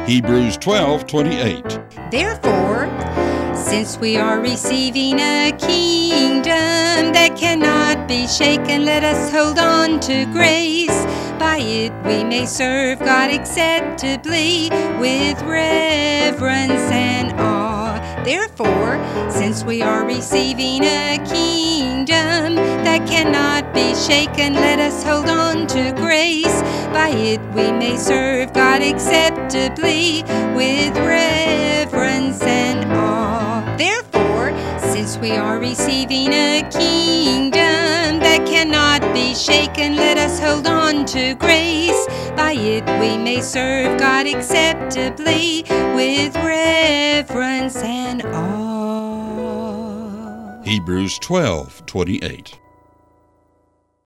Hebrews 12:28. Therefore, since we are receiving a kingdom that cannot be shaken, let us hold on to grace. By it we may serve God acceptably with reverence and awe. Therefore, since we are receiving a kingdom that cannot be shaken, let us hold on to grace. By it we may serve God acceptably with reverence and awe. Therefore, since we are receiving a kingdom that cannot be shaken, let us hold on to grace. By it we may serve God acceptably with reverence and awe. Hebrews 12:28.